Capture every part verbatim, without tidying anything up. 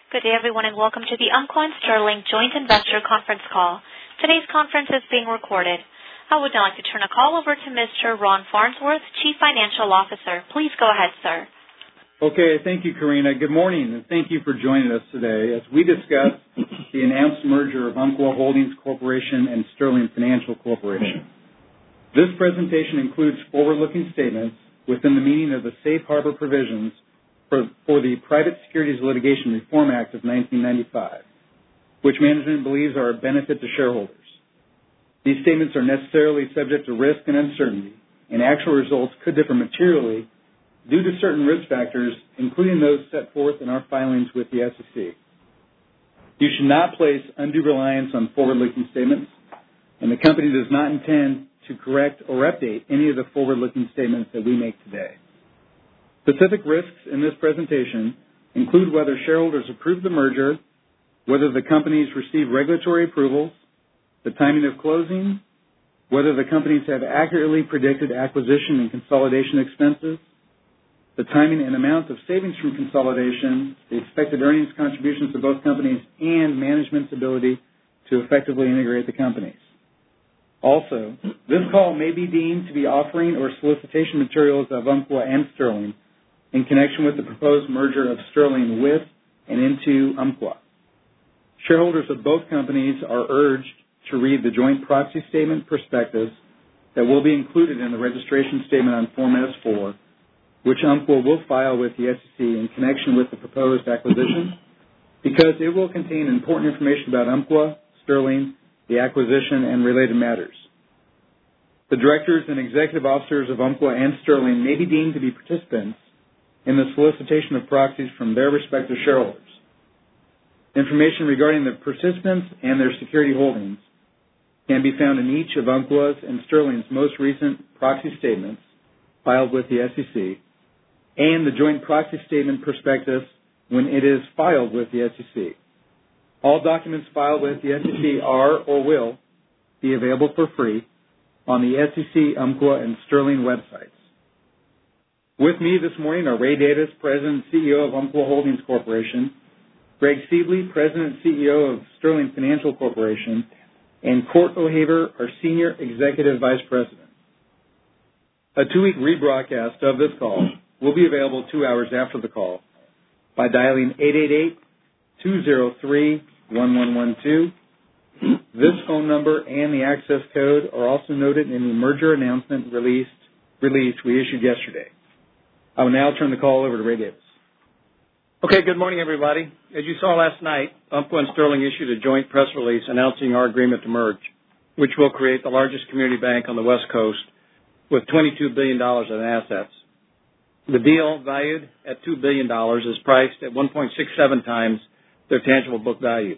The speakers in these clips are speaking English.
Good day, everyone, and welcome to the Umpqua and Sterling Joint Investor Conference Call. Today's conference is being recorded. I would now like to turn the call over to Mister Ron Farnsworth, Chief Financial Officer. Please go ahead, sir. Okay, thank you, Karina. Good morning, and thank you for joining us today as we discuss the announced merger of Umpqua Holdings Corporation and Sterling Financial Corporation. This presentation includes forward-looking statements within the meaning of the Safe Harbor provisions for, for the Private Securities Litigation Reform Act of nineteen ninety-five, which management believes are a benefit to shareholders. These statements are necessarily subject to risk and uncertainty, and actual results could differ materially due to certain risk factors, including those set forth in our filings with the S E C. You should not place undue reliance on forward-looking statements, and the company does not intend to correct or update any of the forward-looking statements that we make today. Specific risks in this presentation include whether shareholders approve the merger, whether the companies receive regulatory approvals, the timing of closing, whether the companies have accurately predicted acquisition and consolidation expenses, the timing and amount of savings from consolidation, the expected earnings contributions of both companies, and management's ability to effectively integrate the companies. Also, this call may be deemed to be offering or solicitation materials of Umpqua and Sterling in connection with the proposed merger of Sterling with and into Umpqua. Shareholders of both companies are urged to read the joint proxy statement prospectus that will be included in the registration statement on Form S four, which Umpqua will file with the S E C in connection with the proposed acquisition, because it will contain important information about Umpqua, Sterling, the acquisition, and related matters. The directors and executive officers of Umpqua and Sterling may be deemed to be participants in the solicitation of proxies from their respective shareholders. Information regarding the participants and their security holdings can be found in each of Umpqua's and Sterling's most recent proxy statements filed with the S E C, and the joint proxy statement prospectus when it is filed with the S E C. All documents filed with the S E C are or will be available for free on the S E C, Umpqua, and Sterling websites. With me this morning are Ray Davis, President and C E O of Umpqua Holdings Corporation, Greg Siebele, President and C E O of Sterling Financial Corporation, and Court O'Haver, our Senior Executive Vice President. A two-week rebroadcast of this call will be available two hours after the call by dialing eight eight eight, two zero three, one one one two. This phone number and the access code are also noted in the merger announcement released, release we issued yesterday. I will now turn the call over to Ray Davis. Okay, good morning, everybody. As you saw last night, Umpqua and Sterling issued a joint press release announcing our agreement to merge, which will create the largest community bank on the West Coast with twenty-two billion dollars in assets. The deal, valued at two billion dollars, is priced at one point six seven times their tangible book value.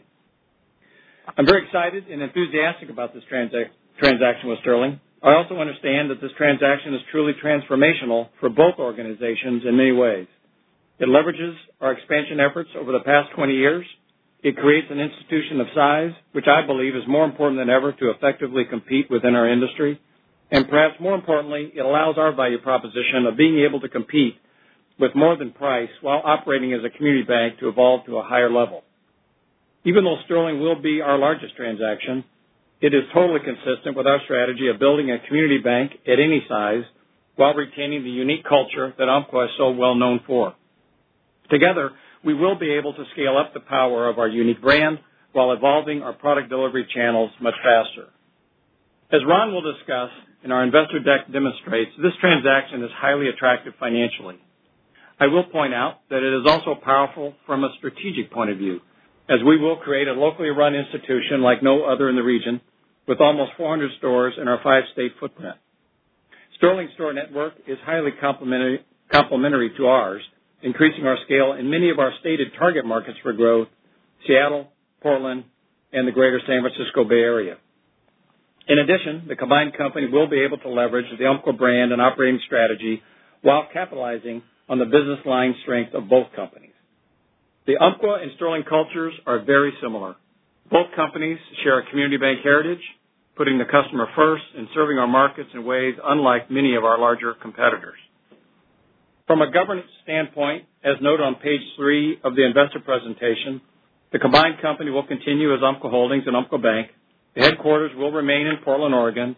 I'm very excited and enthusiastic about this transa- transaction with Sterling. I also understand that this transaction is truly transformational for both organizations in many ways. It leverages our expansion efforts over the past twenty years. It creates an institution of size, which I believe is more important than ever to effectively compete within our industry. And perhaps more importantly, it allows our value proposition of being able to compete with more than price while operating as a community bank to evolve to a higher level. Even though Sterling will be our largest transaction, it is totally consistent with our strategy of building a community bank at any size while retaining the unique culture that Umpqua is so well known for. Together, we will be able to scale up the power of our unique brand while evolving our product delivery channels much faster. As Ron will discuss, and our investor deck demonstrates, this transaction is highly attractive financially. I will point out that it is also powerful from a strategic point of view, as we will create a locally run institution like no other in the region, with almost four hundred stores in our five-state footprint. Sterling's store network is highly complementary, complementary to ours, increasing our scale in many of our stated target markets for growth, Seattle, Portland, and the greater San Francisco Bay Area. In addition, the combined company will be able to leverage the Umpqua brand and operating strategy while capitalizing on the business line strength of both companies. The Umpqua and Sterling cultures are very similar. Both companies share a community bank heritage, putting the customer first and serving our markets in ways unlike many of our larger competitors. From a governance standpoint, as noted on page three of the investor presentation, the combined company will continue as Umpqua Holdings and Umpqua Bank. The headquarters will remain in Portland, Oregon.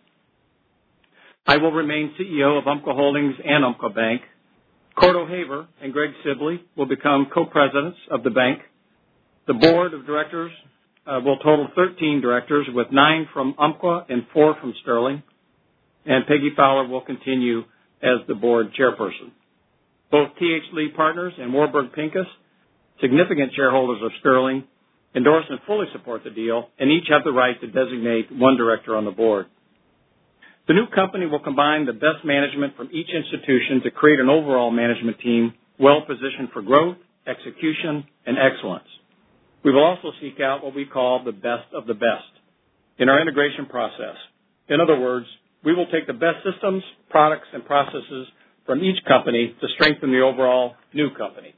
I will remain C E O of Umpqua Holdings and Umpqua Bank. Cort O'Haver and Greg Sibley will become co-presidents of the bank. The board of directors uh, will total thirteen directors, with nine from Umpqua and four from Sterling. And Peggy Fowler will continue as the board chairperson. Both T H. Lee Partners and Warburg Pincus, significant shareholders of Sterling, endorse and fully support the deal, and each have the right to designate one director on the board. The new company will combine the best management from each institution to create an overall management team well-positioned for growth, execution, and excellence. We will also seek out what we call the best of the best in our integration process. In other words, we will take the best systems, products, and processes from each company to strengthen the overall new company.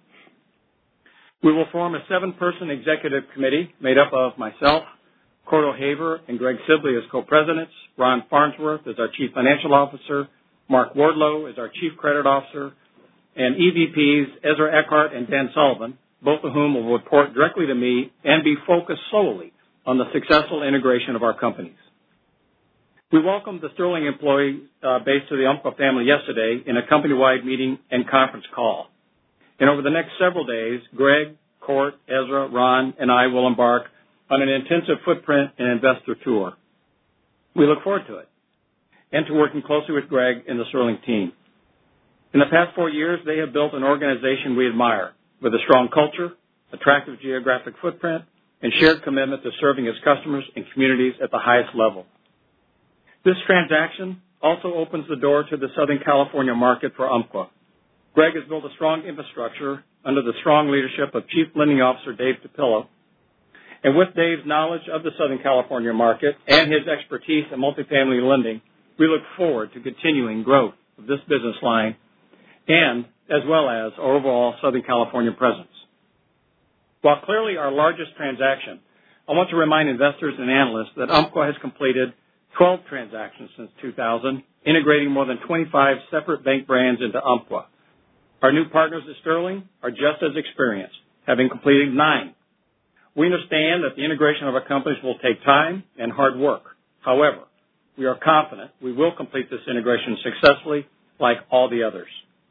We will form a seven-person executive committee made up of myself, Cort O'Haver, and Greg Sibley as co-presidents, Ron Farnsworth as our chief financial officer, Mark Wardlow as our chief credit officer, and E V Ps Ezra Eckhart and Dan Sullivan, both of whom will report directly to me and be focused solely on the successful integration of our companies. We welcomed the Sterling employee uh, base to the Umpqua family yesterday in a company-wide meeting and conference call. And over the next several days, Greg, Cort, Ezra, Ron, and I will embark on an intensive footprint and investor tour. We look forward to it and to working closely with Greg and the Sterling team. In the past four years, they have built an organization we admire with a strong culture, attractive geographic footprint, and shared commitment to serving its customers and communities at the highest level. This transaction also opens the door to the Southern California market for Umpqua. Greg has built a strong infrastructure under the strong leadership of Chief Lending Officer Dave Topillo. And with Dave's knowledge of the Southern California market and his expertise in multifamily lending, we look forward to continuing growth of this business line and as well as our overall Southern California presence. While clearly our largest transaction, I want to remind investors and analysts that Umpqua has completed twelve transactions since two thousand, integrating more than twenty-five separate bank brands into Umpqua. Our new partners at Sterling are just as experienced, having completed nine. We understand that the integration of our companies will take time and hard work. However, we are confident we will complete this integration successfully like all the others.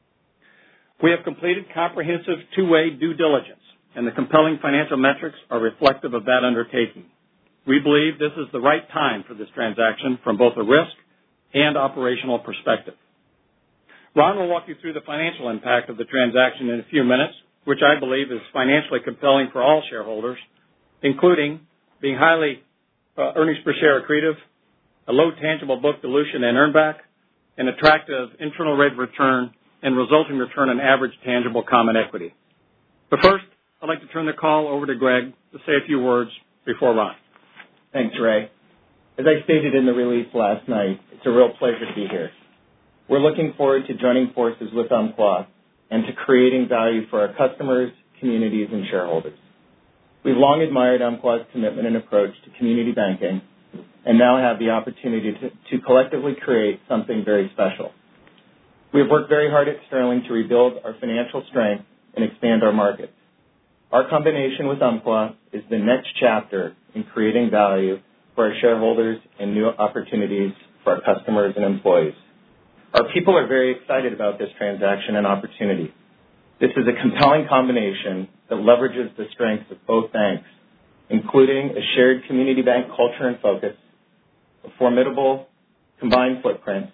We have completed comprehensive two-way due diligence, and the compelling financial metrics are reflective of that undertaking. We believe this is the right time for this transaction from both a risk and operational perspective. Ron will walk you through the financial impact of the transaction in a few minutes, which I believe is financially compelling for all shareholders, including being highly uh, earnings per share accretive, a low tangible book dilution and earnback, an attractive internal rate of return, and resulting return on average tangible common equity. But first, I'd like to turn the call over to Greg to say a few words before Ron. Thanks, Ray. As I stated in the release last night, it's a real pleasure to be here. We're looking forward to joining forces with Umpqua and to creating value for our customers, communities, and shareholders. We've long admired Umpqua's commitment and approach to community banking and now have the opportunity to, to collectively create something very special. We have worked very hard at Sterling to rebuild our financial strength and expand our markets. Our combination with Umpqua is the next chapter in creating value for our shareholders and new opportunities for our customers and employees. Our people are very excited about this transaction and opportunity. This is a compelling combination that leverages the strengths of both banks, including a shared community bank culture and focus, a formidable combined footprint,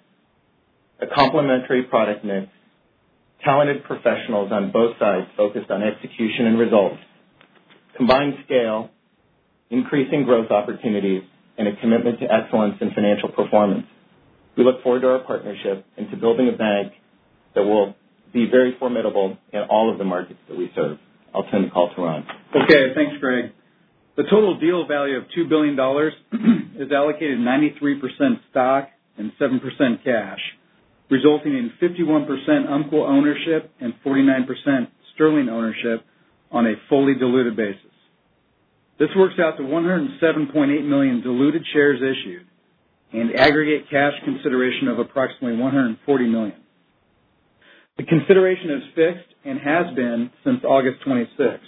a complementary product mix, talented professionals on both sides focused on execution and results, combined scale, increasing growth opportunities, and a commitment to excellence in financial performance. We look forward to our partnership and to building a bank that will be very formidable in all of the markets that we serve. I'll turn the call to Ron. Okay, thanks, Greg. The total deal value of two billion dollars is allocated ninety-three percent stock and seven percent cash, resulting in fifty-one percent Umpqua ownership and forty-nine percent Sterling ownership on a fully diluted basis. This works out to one hundred seven point eight million diluted shares issued and aggregate cash consideration of approximately one hundred forty million dollars. The consideration is fixed and has been since August twenty-sixth.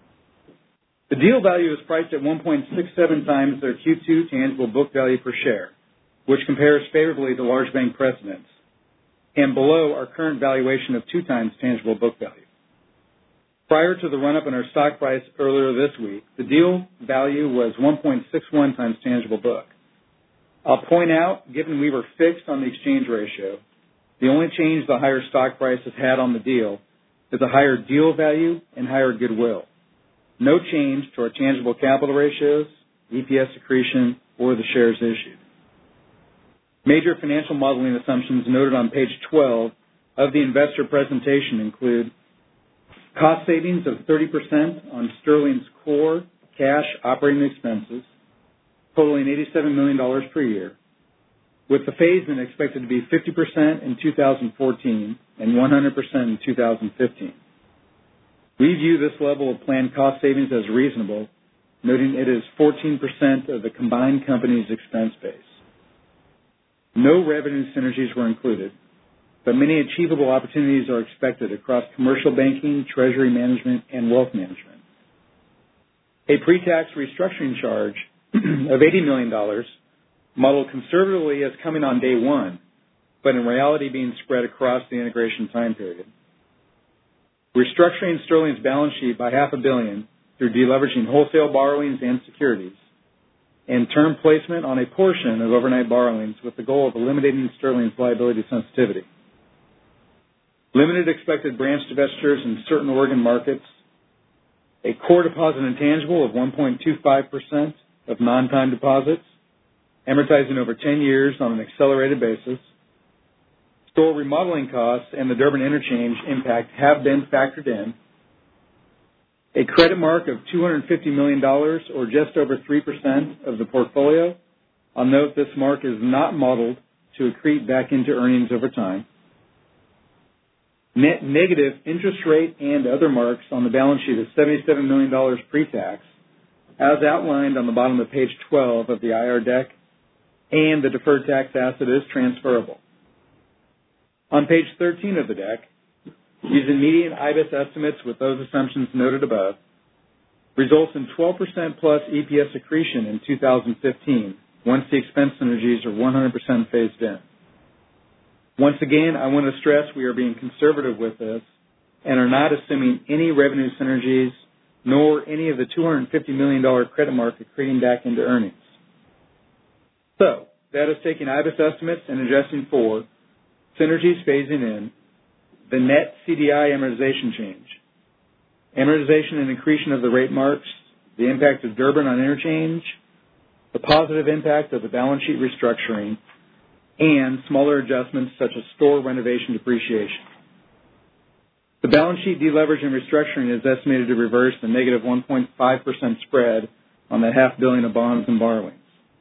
The deal value is priced at one point six seven times their Q two tangible book value per share, which compares favorably to large bank precedents, and below our current valuation of two times tangible book value. Prior to the run-up in our stock price earlier this week, the deal value was one point six one times tangible book. I'll point out, given we were fixed on the exchange ratio, the only change the higher stock price has had on the deal is a higher deal value and higher goodwill. No change to our tangible capital ratios, E P S accretion, or the shares issued. Major financial modeling assumptions noted on page twelve of the investor presentation include cost savings of thirty percent on Sterling's core cash operating expenses, totaling eighty-seven million dollars per year, with the phase-in expected to be fifty percent in two thousand fourteen and one hundred percent in two thousand fifteen. We view this level of planned cost savings as reasonable, noting it is fourteen percent of the combined company's expense base. No revenue synergies were included, but many achievable opportunities are expected across commercial banking, treasury management, and wealth management. A pre-tax restructuring charge of eighty million dollars, modeled conservatively as coming on day one, but in reality being spread across the integration time period. Restructuring Sterling's balance sheet by half a billion through deleveraging wholesale borrowings and securities, and term placement on a portion of overnight borrowings with the goal of eliminating Sterling's liability sensitivity. Limited expected branch divestitures in certain Oregon markets, a core deposit intangible of one point two five percent of non-time deposits, amortizing over ten years on an accelerated basis. Store remodeling costs and the Durbin interchange impact have been factored in. A credit mark of two hundred fifty million dollars, or just over three percent of the portfolio. I'll note this mark is not modeled to accrete back into earnings over time. Net negative interest rate and other marks on the balance sheet of seventy-seven million dollars pre-tax, as outlined on the bottom of page twelve of the I R deck, and the deferred tax asset is transferable. On page thirteen of the deck, using median I B E S estimates with those assumptions noted above, results in twelve percent plus E P S accretion in two thousand fifteen once the expense synergies are one hundred percent phased in. Once again, I want to stress we are being conservative with this and are not assuming any revenue synergies nor any of the two hundred fifty million dollars credit mark accreting back into earnings. So, that is taking I B E S estimates and adjusting for synergies phasing in, the net C D I amortization change, amortization and accretion of the rate marks, the impact of Durbin on interchange, the positive impact of the balance sheet restructuring, and smaller adjustments such as store renovation depreciation. The balance sheet deleverage and restructuring is estimated to reverse the negative one point five percent spread on the half billion of bonds and borrowings.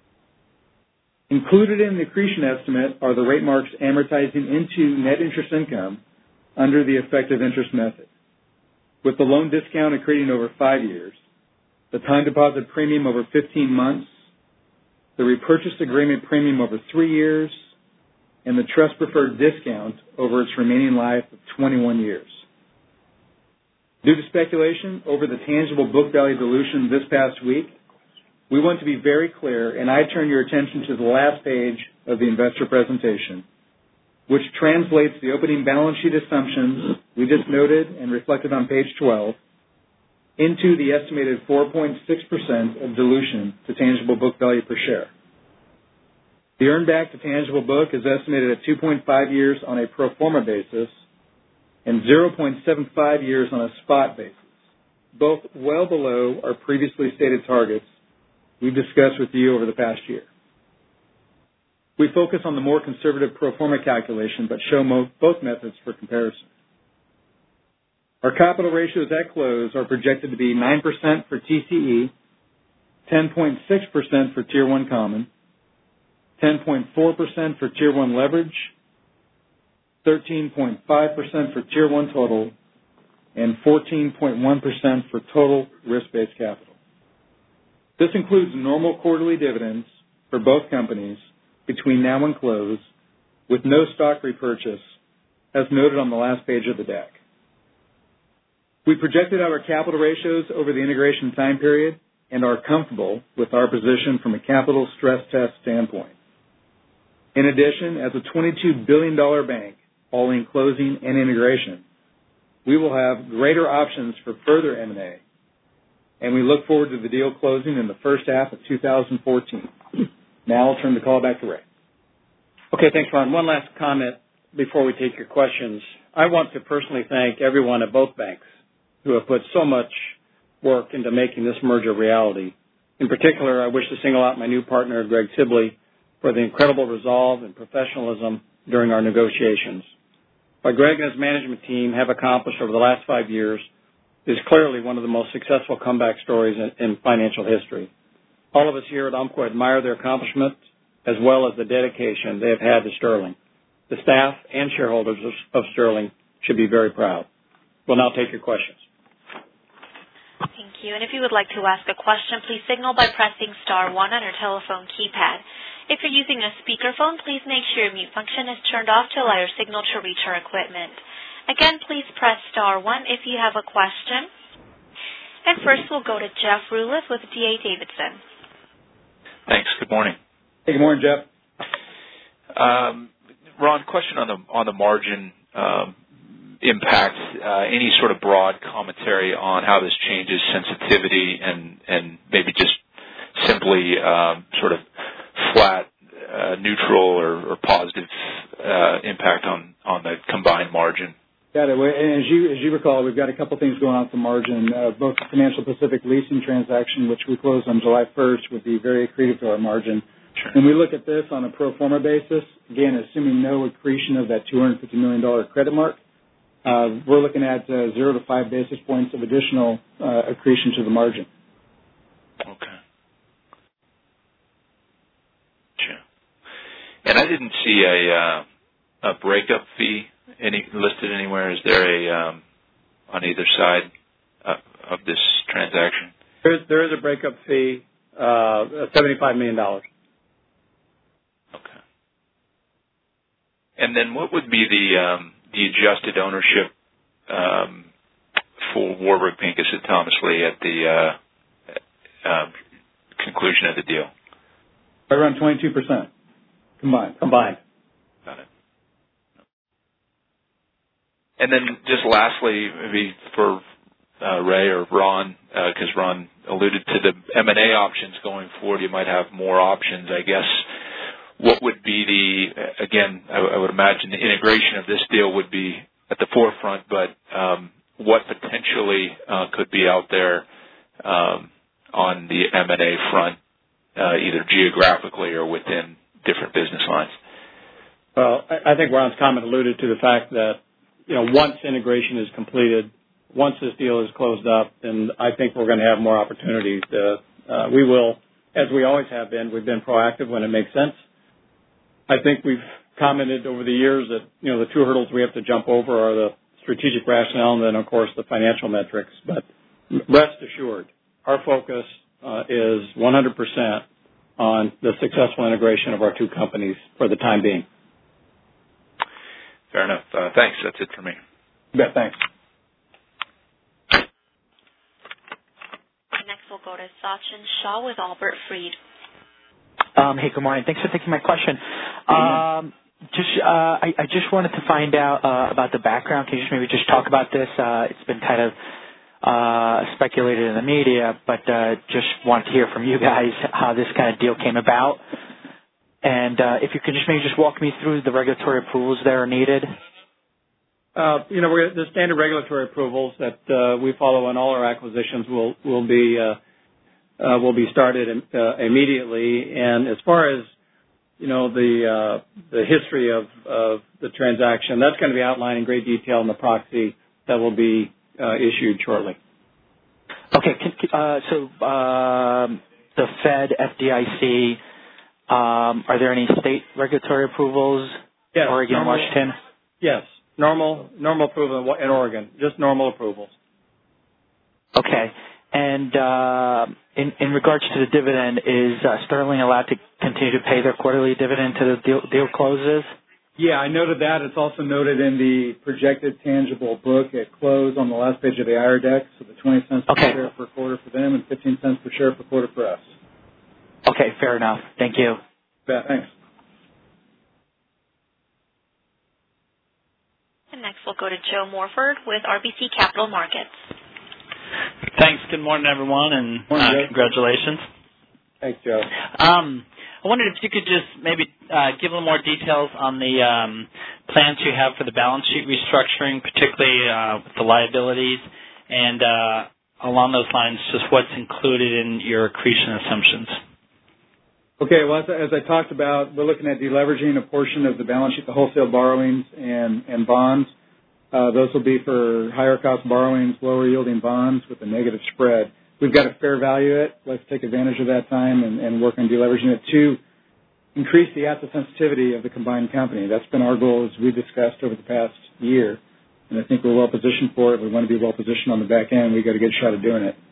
Included in the accretion estimate are the rate marks amortizing into net interest income under the effective interest method, with the loan discount accreting over five years, the time deposit premium over fifteen months, the repurchase agreement premium over three years, and the trust preferred discount over its remaining life of twenty-one years. Due to speculation over the tangible book value dilution this past week, we want to be very clear, and I turn your attention to the last page of the investor presentation, which translates the opening balance sheet assumptions we just noted and reflected on page twelve into the estimated four point six percent of dilution to tangible book value per share. The earn back to tangible book is estimated at two point five years on a pro forma basis and zero point seven five years on a spot basis, both well below our previously stated targets we've discussed with you over the past year. We focus on the more conservative pro forma calculation, but show mo- both methods for comparison. Our capital ratios at close are projected to be nine percent for T C E, ten point six percent for Tier one common, ten point four percent for Tier one leverage, thirteen point five percent for Tier one total, and fourteen point one percent for total risk-based capital. This includes normal quarterly dividends for both companies between now and close, with no stock repurchase as noted on the last page of the deck. We projected out our capital ratios over the integration time period and are comfortable with our position from a capital stress test standpoint. In addition, as a twenty-two billion dollars bank, all in closing and integration, we will have greater options for further M and A, and we look forward to the deal closing in the first half of two thousand fourteen. Now I'll turn the call back to Ray. Okay, thanks, Ron. One last comment before we take your questions. I want to personally thank everyone at both banks who have put so much work into making this merger a reality. In particular, I wish to single out my new partner, Greg Sibley, for the incredible resolve and professionalism during our negotiations. What Greg and his management team have accomplished over the last five years is clearly one of the most successful comeback stories in, in financial history. All of us here at Umpqua admire their accomplishments as well as the dedication they have had to Sterling. The staff and shareholders of, of Sterling should be very proud. We'll now take your questions. Thank you. And if you would like to ask a question, please signal by pressing star one on your telephone keypad. If you're using a speakerphone, please make sure your mute function is turned off to allow your signal to reach our equipment. Again, please press star one if you have a question. And first we'll go to Jeff Rulis with D A Davidson. Thanks. Good morning. Hey, good morning, Jeff. Um, Ron, question on the on the margin um, impact. Uh, any sort of broad commentary on how this changes sensitivity and, and maybe just simply um, sort of flat, uh, neutral, or, or positive uh, impact on, on the combined margin? Got it. And as you as you recall, we've got a couple things going on at the margin. Uh, both the Financial Pacific leasing transaction, which we closed on July first, would be very accretive to our margin. Sure. When we look at this on a pro forma basis, again, assuming no accretion of that two hundred fifty million dollars credit mark, uh, we're looking at uh, zero to five basis points of additional uh, accretion to the margin. Okay. Sure. And I didn't see a uh, a breakup fee any listed anywhere. Is there a um, on either side uh, of this transaction? There is, there is a breakup fee, uh, seventy-five million dollars. Okay. And then what would be the um, the adjusted ownership um, for Warburg Pincus and Thomas Lee at the uh, uh, conclusion of the deal? Around twenty-two percent combined. Combined. Got it. And then just lastly, maybe for uh, Ray or Ron, because uh, Ron alluded to the M and A options going forward, you might have more options, I guess. What would be the, again, I, I would imagine the integration of this deal would be at the forefront, but um, what potentially uh, could be out there um, on the M and A front, uh, either geographically or within different business lines? Well, I, I think Ron's comment alluded to the fact that, you know, once integration is completed, once this deal is closed up, then I think we're going to have more opportunities. To, uh, we will, as we always have been, we've been proactive when it makes sense. I think we've commented over the years that, you know, the two hurdles we have to jump over are the strategic rationale and then, of course, the financial metrics. But rest assured, our focus uh, is one hundred percent on the successful integration of our two companies for the time being. Fair enough. Uh, thanks. That's it for me. Yeah, thanks. Next we'll go to Sachin Shah with Albert Freed. Um, hey, good morning. Thanks for taking my question. Um, just, uh, I, I just wanted to find out uh, about the background. Can you just maybe just talk about this? Uh, it's been kind of uh, speculated in the media, but uh, just wanted to hear from you guys how this kind of deal came about. And uh, if you could just maybe just walk me through the regulatory approvals that are needed. Uh, you know, we're, the standard regulatory approvals that uh, we follow on all our acquisitions will will be uh, uh, will be started uh, immediately. And as far as you know, the uh, the history of, of the transaction, that's going to be outlined in great detail in the proxy that will be uh, issued shortly. Okay. Can, uh, so um, the Fed, F D I C. Um, are there any state regulatory approvals? Yes, Oregon, normal, Washington? Yes, normal normal approval in Oregon, just normal approvals. Okay. And uh, in, in regards to the dividend, is uh, Sterling allowed to continue to pay their quarterly dividend until the deal, deal closes? Yeah, I noted that. It's also noted in the projected tangible book at close on the last page of the I R deck, so the twenty cents per okay. share per quarter for them and fifteen cents per share per quarter for us. Okay, fair enough. Thank you. Yeah, thanks. And next we'll go to Joe Morford with R B C Capital Markets. Thanks. Good morning, everyone, and morning, uh, congratulations. Thanks, Joe. Um, I wondered if you could just maybe uh, give a little more details on the um, plans you have for the balance sheet restructuring, particularly uh, with the liabilities, and uh, along those lines, just what's included in your accretion assumptions. Okay, well, as, as I talked about, we're looking at deleveraging a portion of the balance sheet, the wholesale borrowings and, and bonds. Uh, those will be for higher cost borrowings, lower yielding bonds with a negative spread. We've got to fair value it. Let's take advantage of that time and, and work on deleveraging it to increase the asset sensitivity of the combined company. That's been our goal, as we discussed over the past year, and I think we're well positioned for it. We want to be well positioned on the back end. We've got a good shot at doing it.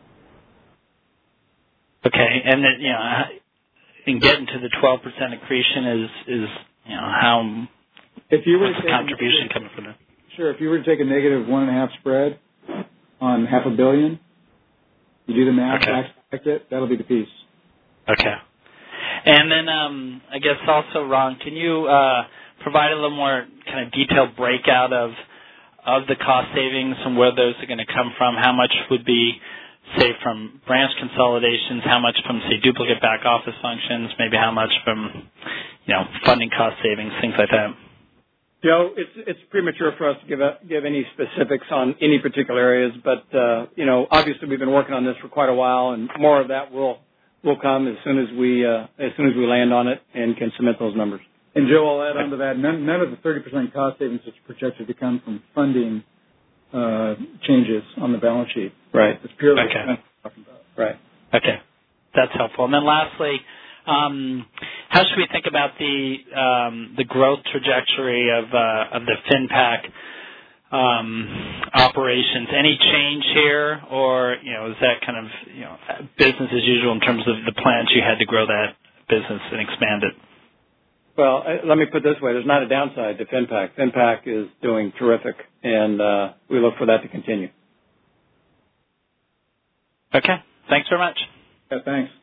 Okay, and then, you know, in getting to the twelve percent accretion is, is you know, how if you were what's to the take contribution a, coming from that? Sure. If you were to take a negative one and a half spread on half a billion, you do the math, okay. back it, that'll be the piece. Okay. And then um, I guess also, Ron, can you uh, provide a little more kind of detailed breakout of of the cost savings and where those are going to come from? How much would be, say, from branch consolidations? How much from, say, duplicate back office functions? Maybe how much from, you know, funding cost savings, things like that? Joe, it's it's premature for us to give a, give any specifics on any particular areas, but uh, you know, obviously we've been working on this for quite a while, and more of that will will come as soon as we uh, as soon as we land on it and can submit those numbers. And Joe, I'll add on to that. None, none of the thirty percent cost savings is projected to come from funding uh, changes on the balance sheet. Right. It's purely okay. what we're talking about. Right. Okay, that's helpful. And then lastly, um, how should we think about the um, the growth trajectory of uh, of the FinPac um, operations? Any change here, or you know, is that kind of you know business as usual in terms of the plans you had to grow that business and expand it? Well, let me put it this way: there's not a downside to FinPac. FinPac is doing terrific, and uh, we look for that to continue. Okay, thanks very much. Yeah, thanks.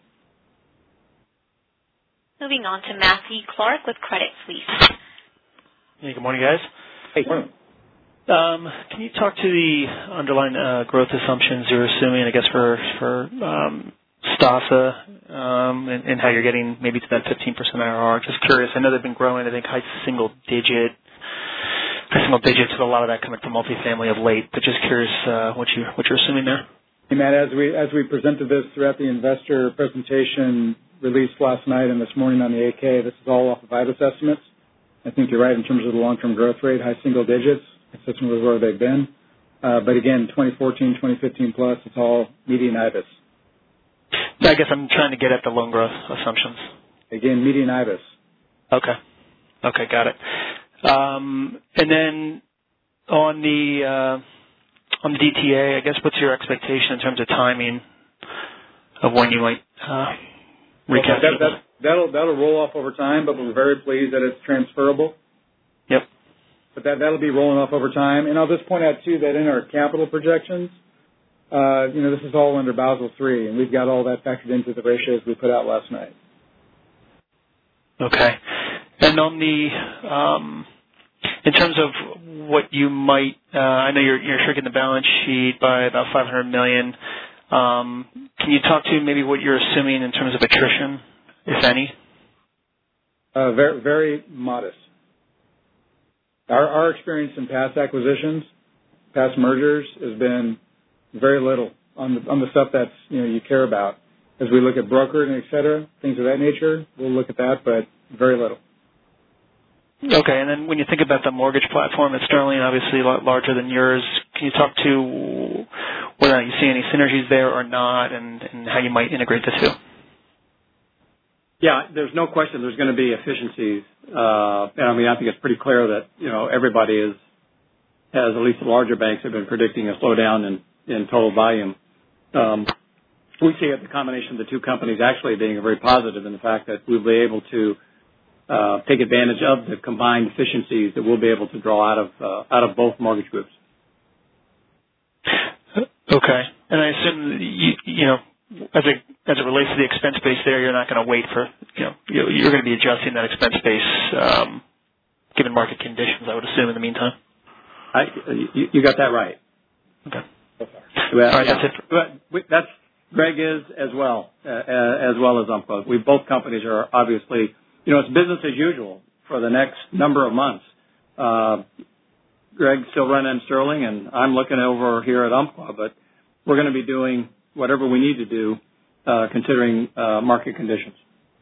Moving on to Matthew Clark with Credit Suisse. Hey, good morning, guys. Hey, good morning. Um, can you talk to the underlying uh, growth assumptions you're assuming, I guess, for for um, Stasa um, and, and how you're getting maybe to that fifteen percent I R R? Just curious. I know they've been growing, I think, high single digit, high single digits, with a lot of that coming from multifamily of late. But just curious uh, what you what you're assuming there. Hey, Matt, as we as we presented this throughout the investor presentation released last night and this morning on the eight K, this is all off of I B S estimates. I think you're right in terms of the long-term growth rate, high single digits, consistent with where they've been. Uh, but again, twenty fourteen, twenty fifteen plus, it's all median I B S. I guess I'm trying to get at the loan growth assumptions. Again, median I B S. Okay. Okay, got it. Um, and then on the uh, on the D T A, I guess what's your expectation in terms of timing of when you might uh, recapture that, that, that'll that'll roll off over time, but we're very pleased that it's transferable. Yep. But that that'll be rolling off over time. And I'll just point out too that in our capital projections, uh, you know, this is all under Basel three, and we've got all that factored into the ratios we put out last night. Okay. And on the um, in terms of what you might, uh, I know you're you're shrinking the balance sheet by about five hundred million dollars. Um, can you talk to maybe what you're assuming in terms of attrition, if any? Uh, very, very modest. Our, our experience in past acquisitions, past mergers, has been very little on the on the stuff that's you know you care about. As we look at brokered and et cetera, things of that nature, we'll look at that, but very little. Okay, and then when you think about the mortgage platform at Sterling, obviously a lot larger than yours, can you talk to whether or not you see any synergies there or not, and, and how you might integrate the two? Yeah, there's no question there's going to be efficiencies. Uh, and I mean, I think it's pretty clear that, you know, everybody is, has, at least the larger banks have been predicting a slowdown in, in total volume. Um, we see it, the combination of the two companies actually being very positive in the fact that we'll be able to uh, take advantage of the combined efficiencies that we'll be able to draw out of uh, out of both mortgage groups. Okay, and I assume you, you know, as it as it relates to the expense base, there you're not going to wait for, you know, you're going to be adjusting that expense base um, given market conditions, I would assume, in the meantime. I, you, you got that right. Okay. Well, All right, yeah. that's it. But we, that's Greg is as well, uh, as well as Umpqua. We both companies are obviously, you know, it's business as usual for the next number of months. Uh, Greg's still running Sterling, and I'm looking over here at Umpqua, but we're going to be doing whatever we need to do, uh, considering uh, market conditions.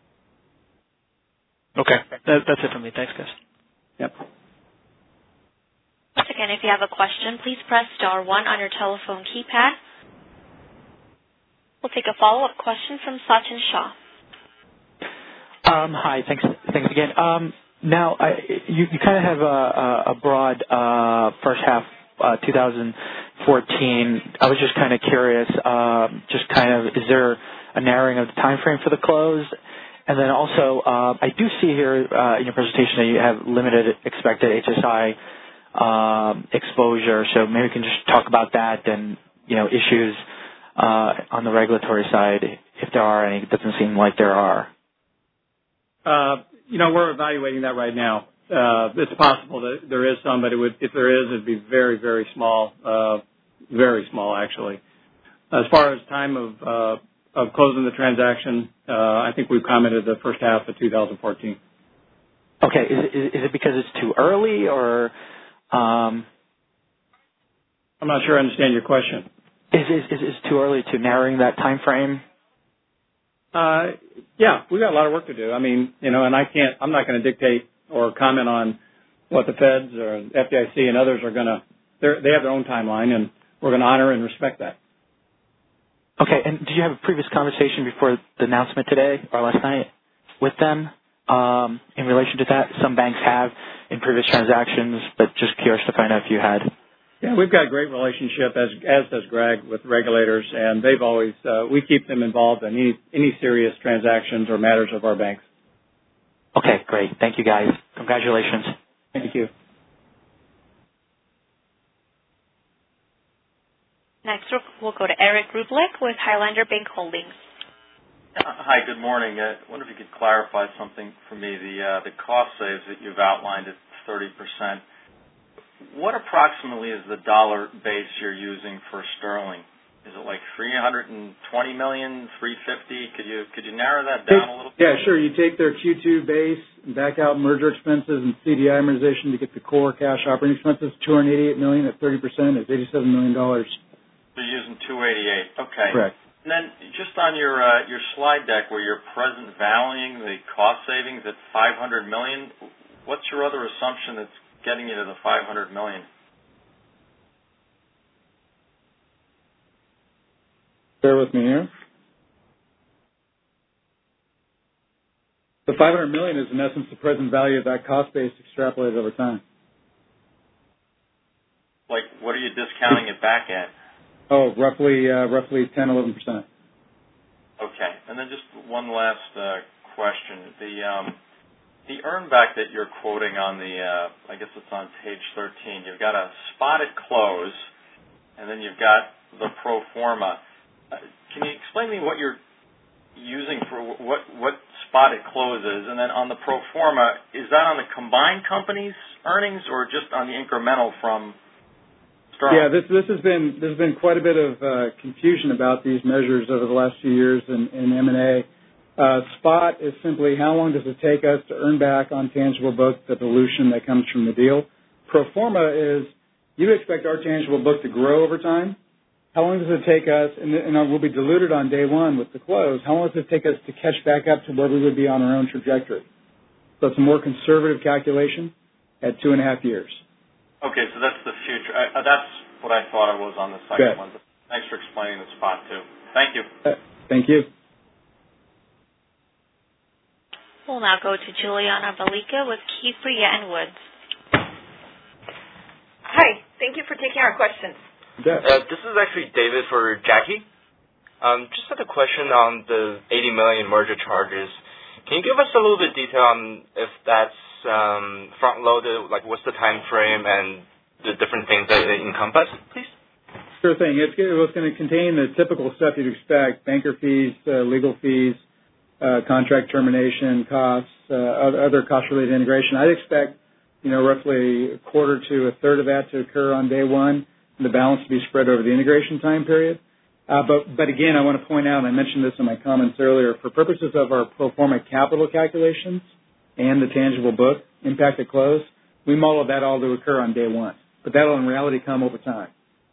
Okay, that, that's it from me. Thanks, guys. Yep. Once again, if you have a question, please press star one on your telephone keypad. We'll take a follow-up question from Sachin Shah. Um, hi, thanks. Thanks again. Um, now, I, you, you kind of have a, a broad uh, first half uh, two thousand fourteen. I was just kind of curious. Uh, just kind of, is there a narrowing of the time frame for the close? And then also, uh, I do see here uh, in your presentation that you have limited expected H S I um, exposure. So maybe you can just talk about that and, you know, issues uh, on the regulatory side, if there are any. It doesn't seem like there are. Uh, you know, we're evaluating that right now. Uh, it's possible that there is some, but it would, if there is, it'd be very, very small, uh, very small actually. As far as time of uh, of closing the transaction, uh, I think we've commented the first half of two thousand fourteen. Okay, is it, is it because it's too early, or um, I'm not sure I understand your question. Is is is it too early to narrowing that time frame? Uh, yeah, we got a lot of work to do. I mean, you know, and I can't. I'm not going to dictate or comment on what the Feds or F D I C and others are going to. They have their own timeline, and we're going to honor and respect that. Okay, and did you have a previous conversation before the announcement today or last night with them um, in relation to that? Some banks have in previous transactions, but just curious to find out if you had. Yeah, we've got a great relationship, as as does Greg, with regulators, and they've always uh, we keep them involved in any any serious transactions or matters of our banks. Okay, great. Thank you, guys. Congratulations. Thank you. Next, we'll go to Eric Rublik with Highlander Bank Holdings. Uh, hi, good morning. I wonder if you could clarify something for me. The uh, the cost saves that you've outlined at thirty percent. What approximately is the dollar base you're using for Sterling? Is it like three hundred twenty million, three hundred fifty? Could you could you narrow that down a little bit? Yeah, sure. You take their Q two base, back out merger expenses and C D I amortization to get the core cash operating expenses. two hundred eighty-eight million dollars at thirty percent is eighty-seven million dollars. So you're using two eighty-eight. Okay. Correct. And then just on your uh, your slide deck where you're present valuing the cost savings at five hundred million dollars, what's your other assumption that's getting you to the five hundred million dollars? Bear with me here. The five hundred million dollars is in essence the present value of that cost base extrapolated over time. Like, what are you discounting it back at? Oh, roughly, uh, roughly ten, eleven percent. Okay. And then just one last uh, question. The um, the earn back that you're quoting on the, uh, I guess it's on page thirteen, you've got a spot at close, and then you've got the pro forma. Uh, can you explain to me what you're using for what what spot at close is? And then on the pro forma, is that on the combined company's earnings or just on the incremental from Sterling? Yeah, this this has been there's been quite a bit of uh, confusion about these measures over the last few years in, in M and A. Uh, spot is simply how long does it take us to earn back on tangible book the dilution that comes from the deal. Pro forma is you expect our tangible book to grow over time. How long does it take us, and, and we'll be diluted on day one with the close, how long does it take us to catch back up to where we would be on our own trajectory? So it's a more conservative calculation at two and a half years. Okay, so that's the future. Uh, that's what I thought it was on the second Good. one. Thanks for explaining the spot, too. Thank you. Uh, thank you. We'll now go to Juliana Valika with Keefe, Bruyette and Woods. Hi. Thank you for taking our questions. Uh, this is actually David for Jackie. Um, just had a question on the eighty million dollars merger charges. Can you give us a little bit detail on if that's um, front-loaded, like what's the time frame and the different things that it encompass, please? Sure thing. It's, it was going to contain the typical stuff you'd expect: banker fees, uh, legal fees, uh, contract termination costs, uh, other cost-related integration. I'd expect, you know, roughly a quarter to a third of that to occur on day one, and the balance to be spread over the integration time period. Uh, but, but again, I want to point out, and I mentioned this in my comments earlier, for purposes of our pro forma capital calculations and the tangible book impact at close, we model that all to occur on day one. But that will in reality come over time.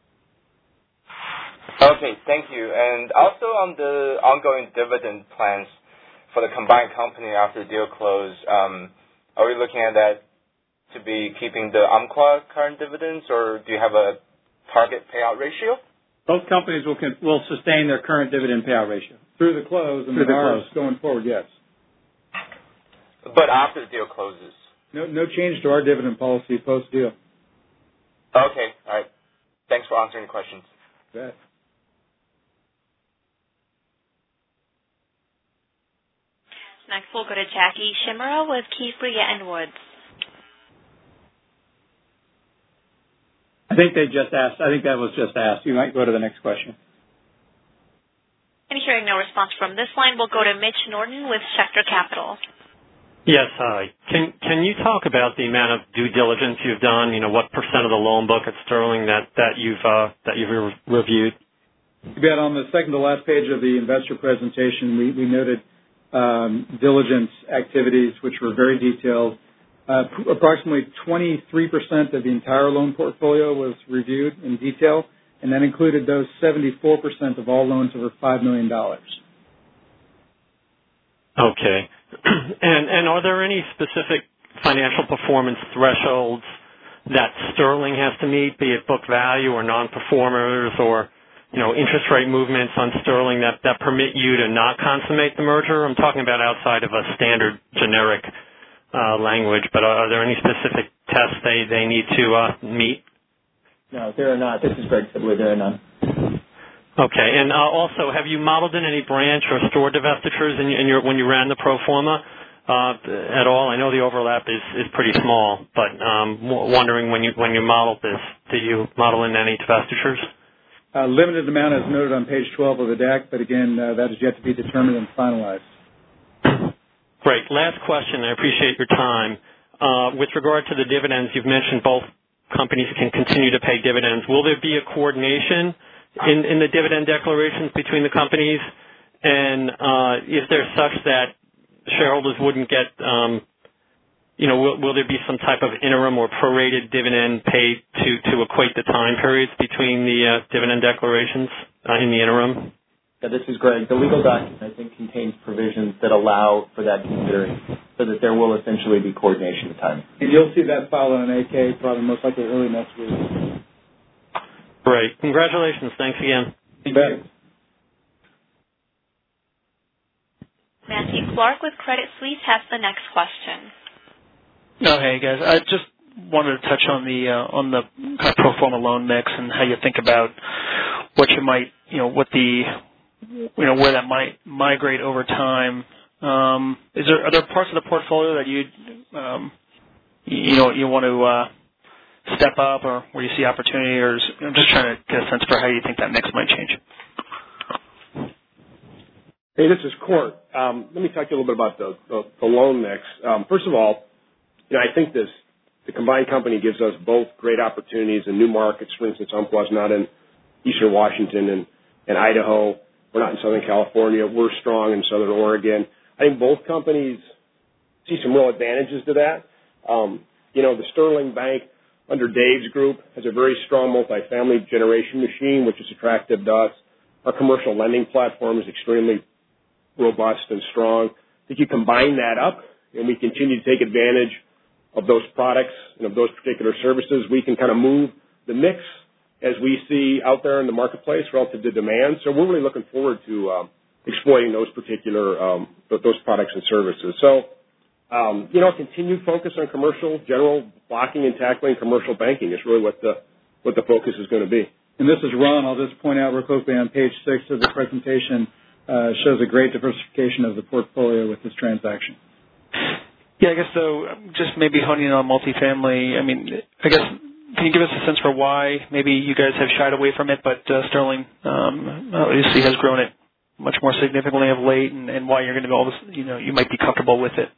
Okay, thank you. And also on the ongoing dividend plans for the combined company after the deal close, um, are we looking at that to be keeping the Umpqua current dividends, or do you have a target payout ratio? Both companies will will sustain their current dividend payout ratio. Through the close and Through the ours close. going forward, yes. But after the deal closes? No, no change to our dividend policy post-deal. Okay, all right. Thanks for answering the questions. Bet. Next, we'll go to Jackie Shimura with Keefe, Bruyette and Woods. I think they just asked. I think that was just asked. You might go to the next question. And hearing no response from this line, we'll go to Mitch Norton with Schecter Capital. Yes, hi. Can can you talk about the amount of due diligence you've done? You know, what percent of the loan book at Sterling that that you've uh, that you've re- reviewed? You bet. On the second to last page of the investor presentation, we, we noted um, diligence activities, which were very detailed. Uh, p- approximately twenty-three percent of the entire loan portfolio was reviewed in detail, and that included those seventy-four percent of all loans over five million dollars. Okay. And and are there any specific financial performance thresholds that Sterling has to meet, be it book value or non-performers or, you know, interest rate movements on Sterling that, that permit you to not consummate the merger? I'm talking about outside of a standard generic Uh, language, but are, are there any specific tests they, they need to uh, meet? No, there are not. This is Greg Sibley. There are none. Okay, and uh, also, have you modeled in any branch or store divestitures in, in your when you ran the pro forma uh, at all? I know the overlap is, is pretty small, but um, w- wondering when you when you modeled this, did you model in any divestitures? Uh, limited amount as noted on page twelve of the deck, but again, uh, that is yet to be determined and finalized. Great. Last question. I appreciate your time. Uh, with regard to the dividends, you've mentioned both companies can continue to pay dividends. Will there be a coordination in, in the dividend declarations between the companies? And uh, is there such that shareholders wouldn't get, um, you know, will, will there be some type of interim or prorated dividend paid to, to equate the time periods between the uh, dividend declarations uh, in the interim? Yeah, this is Greg. The legal document, I think, contains provisions that allow for that consideration so that there will essentially be coordination of time. And you'll see that filed on an A K probably most likely early next week. Great. Congratulations. Thanks again. Thank you. Matthew Clark with Credit Suisse has the next question. Oh, hey guys. I just wanted to touch on the uh, on the kind of pro forma loan mix and how you think about what you might, you know, what the you know, where that might migrate over time. Um, is there, are there parts of the portfolio that you, um, you know, you want to uh, step up, or where you see opportunity, or is, I'm just trying to get a sense for how you think that mix might change. Hey, this is Court. Um, let me talk to you a little bit about the, the, the loan mix. Um, first of all, you know, I think this the combined company gives us both great opportunities in new markets. For instance, Umpqua's not in Eastern Washington and, and Idaho. We're not in Southern California. We're strong in Southern Oregon. I think both companies see some real advantages to that. Um, you know, the Sterling Bank under Dave's group has a very strong multifamily generation machine, which is attractive to us. Our commercial lending platform is extremely robust and strong. I think you combine that up and we continue to take advantage of those products and of those particular services, we can kind of move the mix as we see out there in the marketplace relative to demand. So we're really looking forward to um, exploiting those particular um, those products and services. So, um, you know, continued focus on commercial, general blocking and tackling commercial banking is really what the what the focus is going to be. And this is Ron. I'll just point out real quickly on page six of the presentation, uh, shows a great diversification of the portfolio with this transaction. Yeah, I guess so. Just maybe honing in on multifamily. I mean, I guess can you give us a sense for why maybe you guys have shied away from it, but uh, Sterling um, obviously has grown it much more significantly of late, and, and why you're going to be all this, you know, you might be comfortable with it.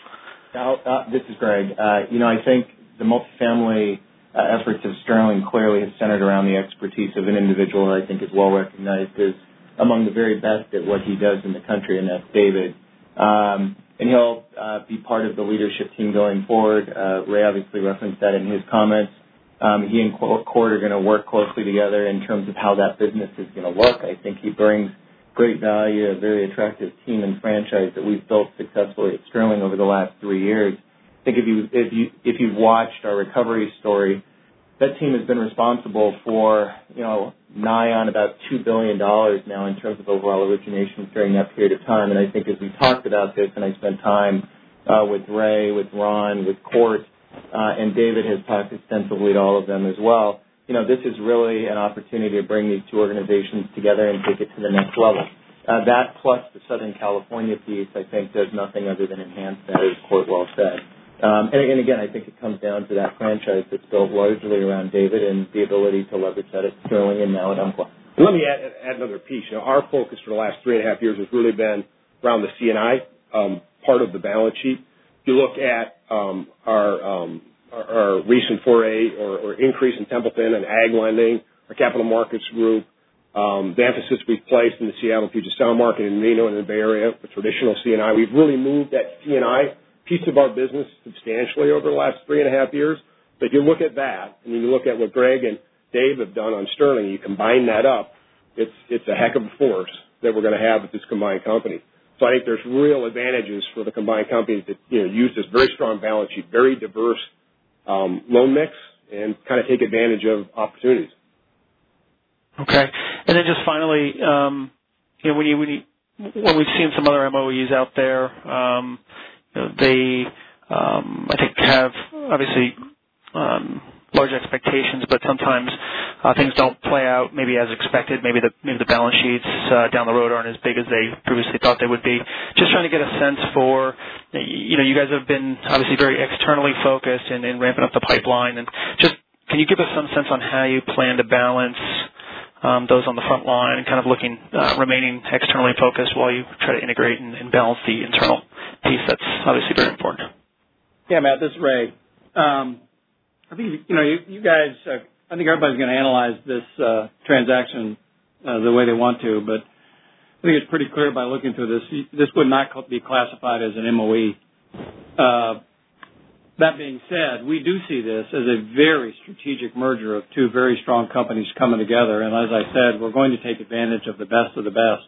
Uh, uh, this is Greg. Uh, you know, I think the multifamily uh, efforts of Sterling clearly have centered around the expertise of an individual that I think is well recognized as among the very best at what he does in the country, and that's David. Um, and he'll uh, be part of the leadership team going forward. Uh, Ray obviously referenced that in his comments. Um, he and Court are going to work closely together in terms of how that business is going to look. I think he brings great value, a very attractive team and franchise that we've built successfully at Sterling over the last three years. I think if you if you if you've watched our recovery story, that team has been responsible for, you know, nigh on about two billion dollars now in terms of overall originations during that period of time. And I think as we talked about this, and I spent time uh, with Ray, with Ron, with Court, uh, and David has talked extensively to all of them as well, you know, this is really an opportunity to bring these two organizations together and take it to the next level. Uh, that plus the Southern California piece, I think, does nothing other than enhance that, as Court well said. Um, and, and again, I think it comes down to that franchise that's built largely around David and the ability to leverage that at Sterling and now at Umpqua. Let me add, add another piece. You know, our focus for the last three and a half years has really been around the C and I um, part of the balance sheet. If you look at um, our, um, our our recent foray or, or increase in Templeton and ag lending, our capital markets group, um, the emphasis we've placed in the Seattle Puget Sound market, in Reno and the Bay Area, the traditional C and I, we've really moved that C and I piece of our business substantially over the last three and a half years. But if you look at that, and you look at what Greg and Dave have done on Sterling, you combine that up, it's it's a heck of a force that we're going to have with this combined company. So I think there's real advantages for the combined company to, you know, use this very strong balance sheet, very diverse um, loan mix, and kind of take advantage of opportunities. Okay, and then just finally, um, you know, when you when you when we've seen some other M O Es out there. Um, They, um, I think, have obviously um, large expectations, but sometimes uh, things don't play out maybe as expected. Maybe the maybe the balance sheets uh, down the road aren't as big as they previously thought they would be. Just trying to get a sense for, you know, you guys have been obviously very externally focused in, in ramping up the pipeline, and just can you give us some sense on how you plan to balance Um, those on the front line and kind of looking, uh, remaining externally focused while you try to integrate and, and balance the internal piece that's obviously very important. Yeah, Matt, this is Ray. Um, I think, you know, you, you guys, uh, I think everybody's going to analyze this uh, transaction uh, the way they want to, but I think it's pretty clear by looking through this, this would not be classified as an M O E. Uh, That being said, we do see this as a very strategic merger of two very strong companies coming together. And as I said, we're going to take advantage of the best of the best.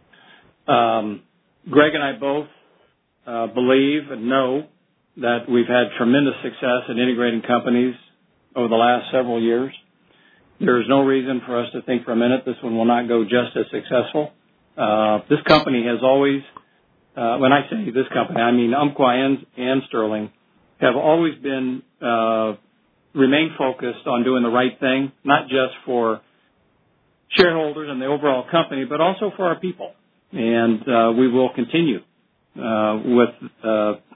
Um, Greg and I both uh, believe and know that we've had tremendous success in integrating companies over the last several years. There is no reason for us to think for a minute this one will not go just as successful. Uh, this company has always, uh, when I say this company, I mean Umpqua and, and Sterling, have always been uh, remain focused on doing the right thing, not just for shareholders and the overall company, but also for our people. And uh, we will continue uh, with uh,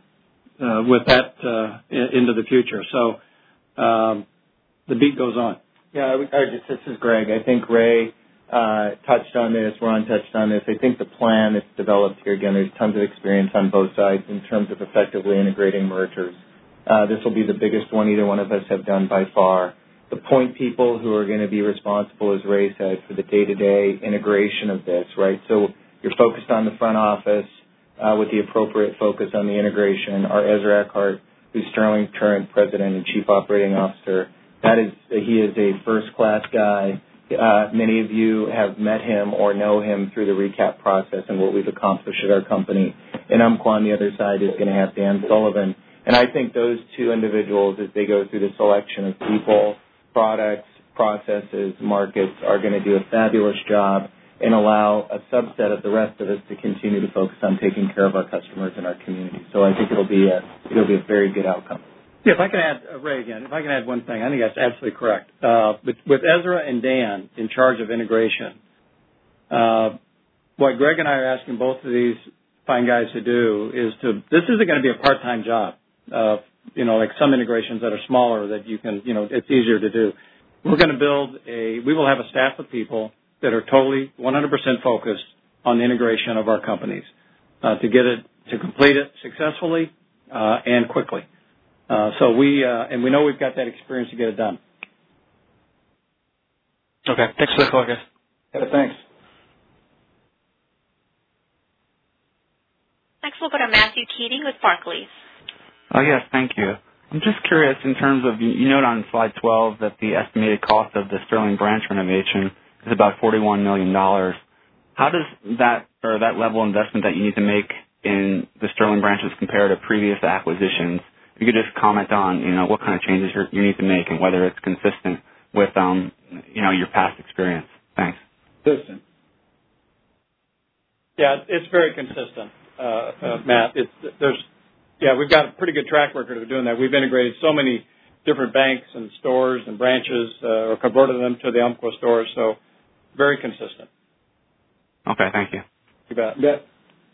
uh, with that uh, into the future. So um, the beat goes on. Yeah, I would, I just, this is Greg. I think Ray uh, touched on this. Ron touched on this. I think the plan that's developed here, again, there's tons of experience on both sides in terms of effectively integrating mergers. Uh, this will be the biggest one either one of us have done by far. The point people who are going to be responsible, as Ray said, for the day-to-day integration of this, right? So you're focused on the front office uh, with the appropriate focus on the integration. Our Ezra Eckhart, who's Sterling's current president and chief operating officer, that is, he is a first-class guy. Uh, many of you have met him or know him through the recap process and what we've accomplished at our company. And Umpqua on the other side is going to have Dan Sullivan. And I think those two individuals, as they go through the selection of people, products, processes, markets, are going to do a fabulous job and allow a subset of the rest of us to continue to focus on taking care of our customers and our community. So I think it'll be a it'll be a very good outcome. Yeah, if I can add, uh, Ray again, if I can add one thing, I think that's absolutely correct. Uh, but with Ezra and Dan in charge of integration, uh, what Greg and I are asking both of these fine guys to do is to, this isn't going to be a part-time job. Uh, you know, like some integrations that are smaller that you can, you know, it's easier to do. We're going to build a, we will have a staff of people that are totally one hundred percent focused on the integration of our companies uh, to get it, to complete it successfully uh, and quickly. Uh, so we, uh, and we know we've got that experience to get it done. Okay. Thanks for the call, guys. Yeah, thanks. Next, we'll go to Matthew Keating with Barclays. Oh, yes, thank you. I'm just curious in terms of, you note on slide twelve that the estimated cost of the Sterling branch renovation is about forty-one million dollars. How does that, or that level of investment that you need to make in the Sterling branches compare to previous acquisitions? If you could just comment on, you know, what kind of changes you're, you need to make and whether it's consistent with, um, you know, your past experience. Thanks. Consistent. Yeah, it's very consistent, uh, uh, Matt. It's, there's, yeah, we've got a pretty good track record of doing that. We've integrated so many different banks and stores and branches, uh, or converted them to the Umpqua stores, so very consistent. Okay, thank you. You bet. You bet.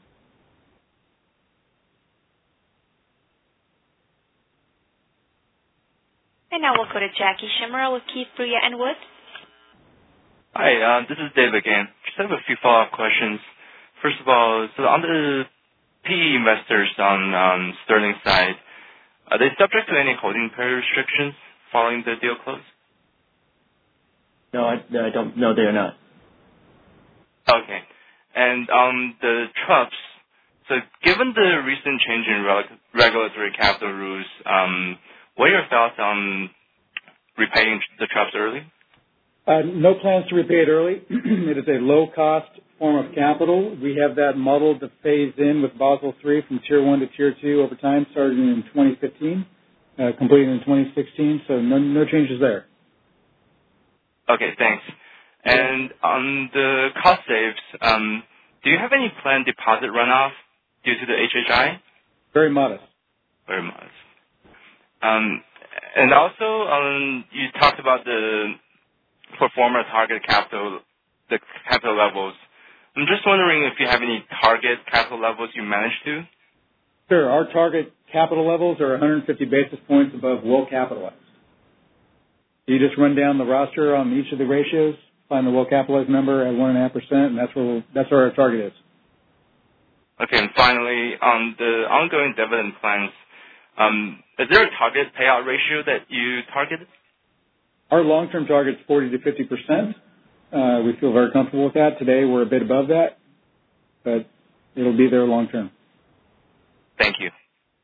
And now we'll go to Jackie Shimmerl with Keefe, Bruyette and Wood. Hi, uh, this is Dave again. Just have a few follow-up questions. First of all, so on the P E investors on um, Sterling side, are they subject to any holding period restrictions following the deal close? No, I, I don't. No, they are not. Okay. And on the TRUPS, so given the recent change in reg- regulatory capital rules, um, what are your thoughts on repaying the TRUPS early? Uh, no plans to repay it early. It is a low-cost form of capital. We have that modeled to phase in with Basel three from Tier one to Tier two over time, starting in twenty fifteen, uh, completing in twenty sixteen, so no, no changes there. Okay, thanks. And on the cost saves, um, do you have any planned deposit runoff due to the H H I? Very modest. Very modest. Um, and also, um, you talked about the pro forma target capital, the capital levels. I'm just wondering if you have any target capital levels you managed to? Sure. Our target capital levels are one hundred fifty basis points above well capitalized. You just run down the roster on each of the ratios, find the well capitalized number at one point five percent, and that's where we'll, that's where our target is. Okay, and finally, on the ongoing dividend plans, um, is there a target payout ratio that you targeted? Our long-term target is forty to fifty percent. Uh, we feel very comfortable with that. Today we're a bit above that, but it'll be there long-term. Thank you.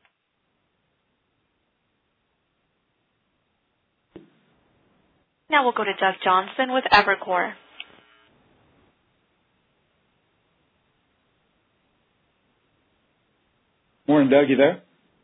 Now we'll go to Doug Johnson with Evercore. Morning, Doug. You there?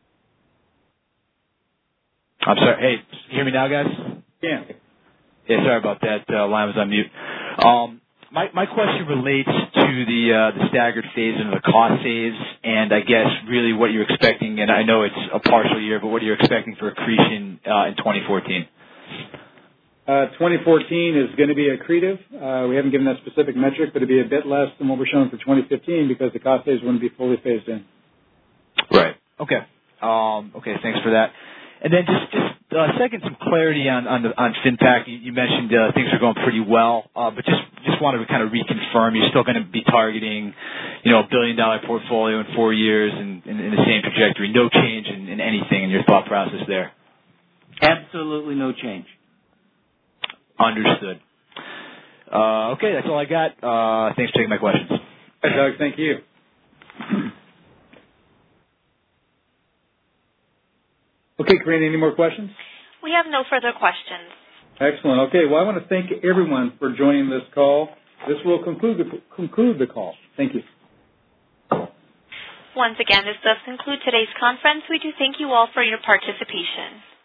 I'm sorry. Hey, can you hear me now, guys? Yeah. Yeah, sorry about that. Uh, line was on mute. Um, my my question relates to the uh, the staggered phase of the cost saves, and I guess really what you're expecting. And I know it's a partial year, but what you're expecting for accretion uh, in twenty fourteen. Uh, twenty fourteen is going to be accretive. Uh, we haven't given that specific metric, but it'll be a bit less than what we're showing for twenty fifteen because the cost saves wouldn't be fully phased in. Right. Okay. Um, okay. Thanks for that. And then just, just uh, second, some clarity on on, the, on FinPac. You, you mentioned uh, things are going pretty well, uh, but just just wanted to kind of reconfirm you're still going to be targeting, you know, a billion dollar portfolio in four years and in, in the same trajectory. No change in, in anything in your thought process there. Absolutely no change. Understood. Uh, okay, that's all I got. Uh, thanks for taking my questions. Hey, Doug. Thank you. Okay, Karina, any more questions? We have no further questions. Excellent. Okay, well, I want to thank everyone for joining this call. This will conclude the, conclude the call. Thank you. Once again, this does conclude today's conference. We do thank you all for your participation.